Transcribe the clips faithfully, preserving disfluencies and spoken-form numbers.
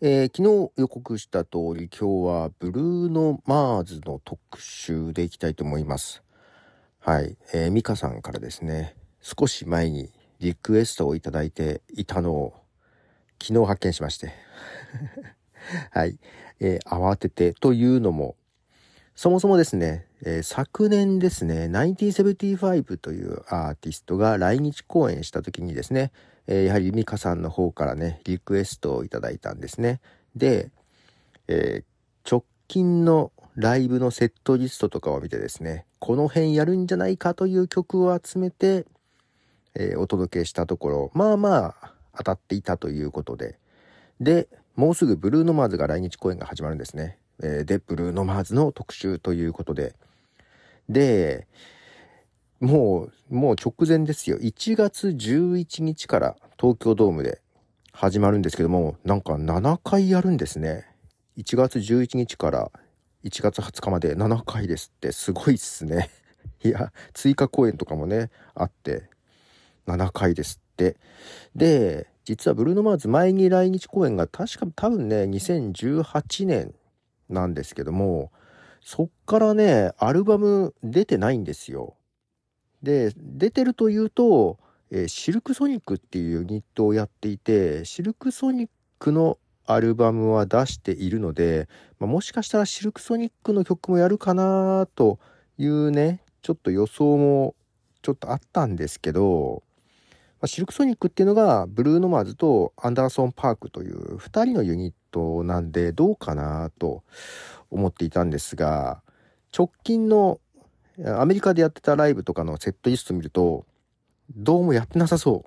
えー昨日予告した通り、今日はブルーノ・マーズの特集でいきたいと思います。はい、えー、ミカさんからですね、少し前にリクエストをいただいていたのを昨日発見しましてはい、えー慌ててというのも、そもそもですね、えー昨年ですね、ナインティーンセブンティーファイブというアーティストが来日公演した時にですね、えーやはりミカさんの方からね、リクエストをいただいたんですね。で、えー直近のライブのセットリストとかを見てですね、この辺やるんじゃないかという曲を集めて、えーお届けしたところ、まあまあ当たっていたということで、で、もうすぐブルーノマーズが来日公演が始まるんですね。えーで、ブルーノマーズの特集ということで、で、もう、もう直前ですよ。いちがつじゅういちにちから東京ドームで始まるんですけども、なんかななかいやるんですね。いちがつじゅういちにちからいちがつはつかまでななかいですって、すごいっすね。いや、追加公演とかもね、あって、ななかいですって。で、実はブルーノマーズ前に来日公演が確か多分ね、にせんじゅうはちねんなんですけども、そっからね、アルバム出てないんですよ。で、出てるというと、えーシルクソニックっていうユニットをやっていて、シルクソニックのアルバムは出しているので、まあ、もしかしたらシルクソニックの曲もやるかなというね、ちょっと予想もちょっとあったんですけど、まあ、シルクソニックっていうのがブルーノマーズとアンダーソン・パークというふたりのユニットなんでどうかなと思っていたんですが、直近のアメリカでやってたライブとかのセットリスト見ると、どうもやってなさそう。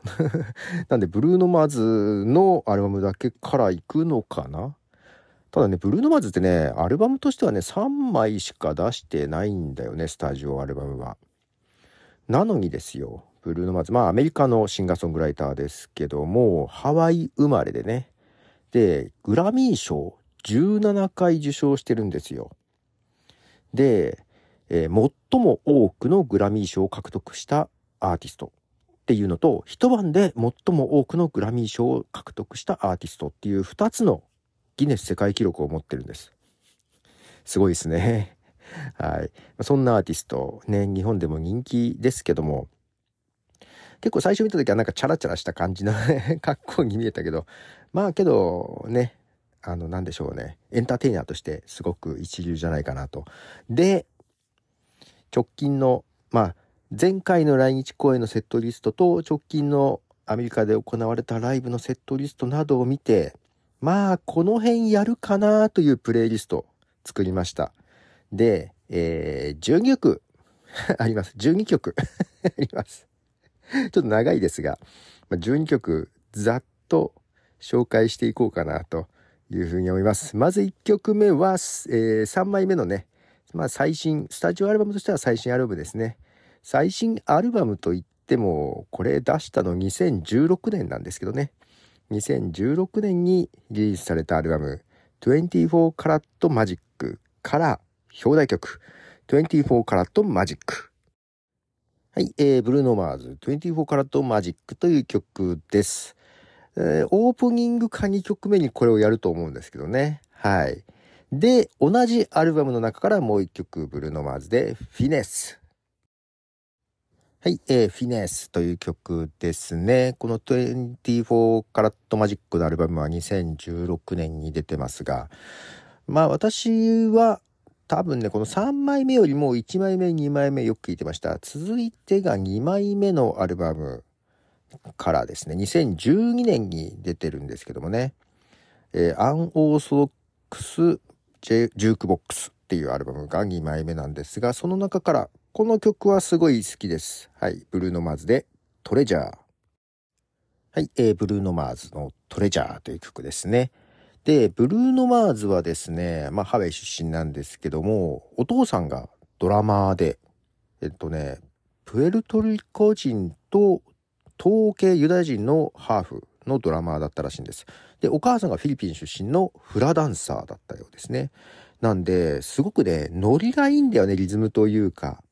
なんで、ブルーノマーズのアルバムだけから行くのかな。ただね、ブルーノマーズってね、アルバムとしてはね、さんまいしか出してないんだよね、スタジオアルバムは。なのにですよ、ブルーノマーズ、まあアメリカのシンガーソングライターですけども、ハワイ生まれでね、で、グラミー賞じゅうななかい受賞してるんですよ。で、えー最も多くのグラミー賞を獲得したアーティストっていうのと、一晩で最も多くのグラミー賞を獲得したアーティストっていうふたつのギネス世界記録を持ってるんです。すごいですね。はい。そんなアーティスト、ね、日本でも人気ですけども、結構最初見た時はなんかチャラチャラした感じの格好に見えたけど、まあけどね、あのなんでしょうね、エンターテイナーとしてすごく一流じゃないかなと。で、直近の、まあ前回の来日公演のセットリストと直近のアメリカで行われたライブのセットリストなどを見て、まあこの辺やるかなというプレイリスト作りました。で、えー、じゅうにきょくあります。じゅうにきょくあります。ちょっと長いですが、じゅうにきょくざっと紹介していこうかなというふうに思います。まずいっきょくめは、えー、さんまいめのね、まあ最新、スタジオアルバムとしては最新アルバムですね。最新アルバムといっても、これ出したのにせんじゅうろくねんなんですけどね。にせんじゅうろくねんにリリースされたアルバム、にじゅうよんカラットマジックから表題曲、にじゅうよんカラットマジック。はい、えー、ブルーノマーズにじゅうよんカラットマジックという曲です。えー、オープニングかにきょくめにこれをやると思うんですけどね。はい。で、同じアルバムの中からもういっきょく、ブルーノマーズでフィネス。はい、えー、フィネスという曲ですね。このにじゅうよんカラットマジックのアルバムはにせんじゅうろくねんに出てますが、まあ私は多分ね、このさんまいめよりもいちまいめ、にまいめよく聴いてました。続いてがにまいめのアルバムからですね、にせんじゅうにねんに出てるんですけどもね、えー、アンオーソドックスジェジュークボックスっていうアルバムがにまいめなんですが、その中からこの曲はすごい好きです。はい、ブルーノマーズでトレジャー。はい、えー、ブルーノマーズのトレジャーという曲ですね。で、ブルーノマーズはですね、まあハワイ出身なんですけども、お父さんがドラマーで、えっとね、プエルトリコ人と東欧系ユダヤ人のハーフのドラマーだったらしいんです。で、お母さんがフィリピン出身のフラダンサーだったようですね。なんで、すごくね、ノリがいいんだよね、リズムというか。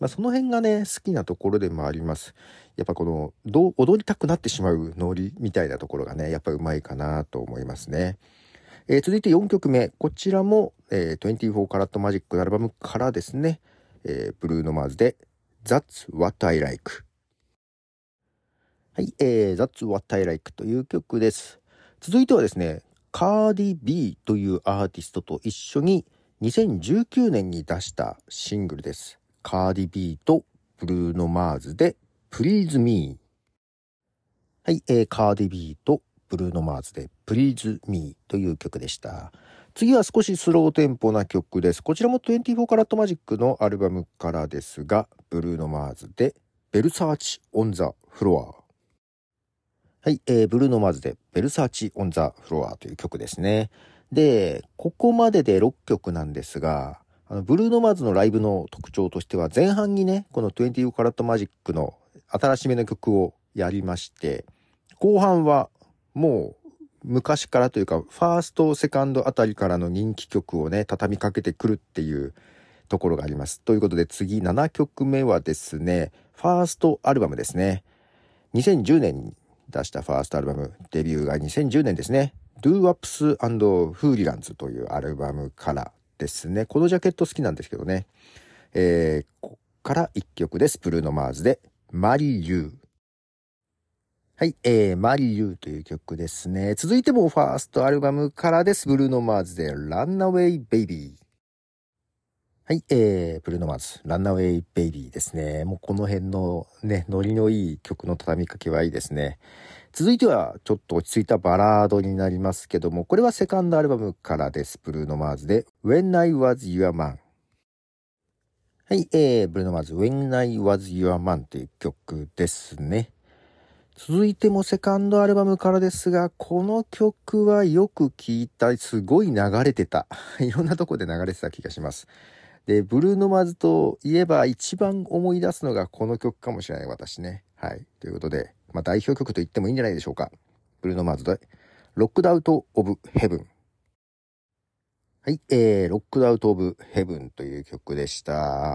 まあ、その辺がね、好きなところでもあります。やっぱこの、どう、踊りたくなってしまうノリみたいなところがね、やっぱうまいかなと思いますね。えー続いてよんきょくめ。こちらも、えー、にじゅうよんカラットマジックのアルバムからですね、えーブルーノマーズで That's What I Like。はい、えー、That's What I Like という曲です。続いてはですね、カーディ・ビーというアーティストと一緒ににせんじゅうきゅうねんに出したシングルです。カーディ・ビーとブルーノ・マーズで Please Me。はい、えー、カーディ・ビーとブルーノ・マーズで Please Me という曲でした。次は少しスローテンポな曲です。こちらもにじゅうよんカラットマジックのアルバムからですが、ブルーノ・マーズで Versace on the Floor。はい、えー、ブルーノ・マーズでベルサーチ・オン・ザ・フロアという曲ですね。で、ここまででろっきょくなんですが、あのブルーノ・マーズのライブの特徴としては、前半にね、このにじゅうよんカラットマジックの新しめの曲をやりまして、後半はもう昔からというか、ファースト、セカンドあたりからの人気曲をね、畳みかけてくるっていうところがあります。ということで次ななきょくめはですね、ファーストアルバムですね。にせんじゅうねんに出したファーストアルバム、デビューがにせんじゅうねんですね。Do Ups and Hooligans というアルバムからですね。このジャケット好きなんですけどね。えー、こっからいっきょくです。ブルーノ・マーズで Marry You。はい、えー、Marry You という曲ですね。続いてもファーストアルバムからです。ブルーノ・マーズで Runaway Baby。はい、えー、ブルーノ・マーズ、ランナウェイ・ベイビーですね。もうこの辺のね、ノリのいい曲の畳みかけはいいですね。続いては、ちょっと落ち着いたバラードになりますけども、これはセカンドアルバムからです。ブルーノ・マーズで When I Was Your Man。はい、えー、ブルーノ・マーズ When I Was Your Man という曲ですね。続いてもセカンドアルバムからですが、この曲はよく聴いた、すごい流れてた。いろんなとこで流れてた気がします。で、ブルーノ・マーズといえば一番思い出すのがこの曲かもしれない、私ね。はい。ということで、まあ代表曲と言ってもいいんじゃないでしょうか。ブルーノ・マーズで、ロックダウト・オブ・ヘブン。はい。えー、ロックダウト・オブ・ヘブンという曲でした。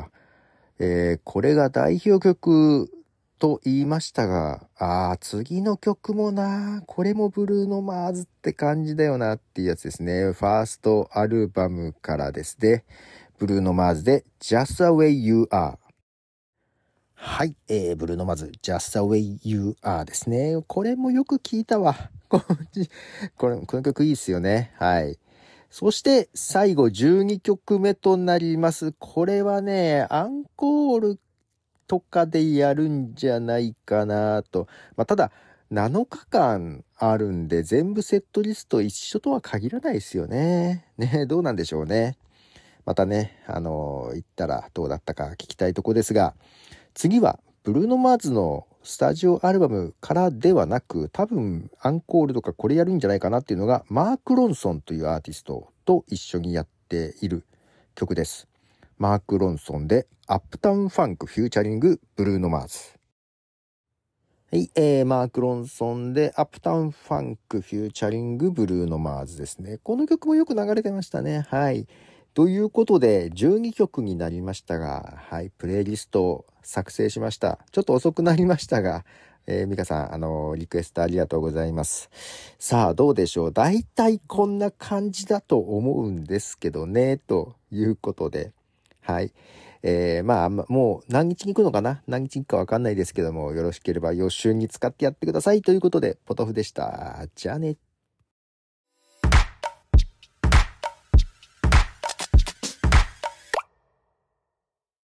えー、これが代表曲と言いましたが、あー、次の曲もな、これもブルーノ・マーズって感じだよなっていうやつですね。ファーストアルバムからですね。ブルーノ・マーズで Just the way you are。はい、えー、ブルーノ・マーズ Just the way you are ですね。これもよく聞いたわ。これ、この曲いいっすよね。はい。そして最後じゅうにきょくめとなります。これはね、アンコールとかでやるんじゃないかなと。まあ、ただ、なのかかんあるんで全部セットリスト一緒とは限らないですよね。ね、どうなんでしょうね。またね、あのー、行ったらどうだったか聞きたいとこですが、次はブルーノ・マーズのスタジオアルバムからではなく、多分アンコールとかこれやるんじゃないかなっていうのが、マーク・ロンソンというアーティストと一緒にやっている曲です。マーク・ロンソンでアップタウン・ファンク・フューチャリング・ブルーノ・マーズ。はい、えー、マーク・ロンソンでアップタウン・ファンク・フューチャリング・ブルーノ・マーズですね。この曲もよく流れてましたね。はい。ということで、じゅうにきょくになりましたが、はい、プレイリストを作成しました。ちょっと遅くなりましたが、えー、ミカさん、あのー、リクエストありがとうございます。さあ、どうでしょう。だいたいこんな感じだと思うんですけどね、ということで、はい。えー、まあ、もう何日に行くのかな何日に行くかわかんないですけども、よろしければ予習に使ってやってくださいということで、ポトフでした。じゃあね。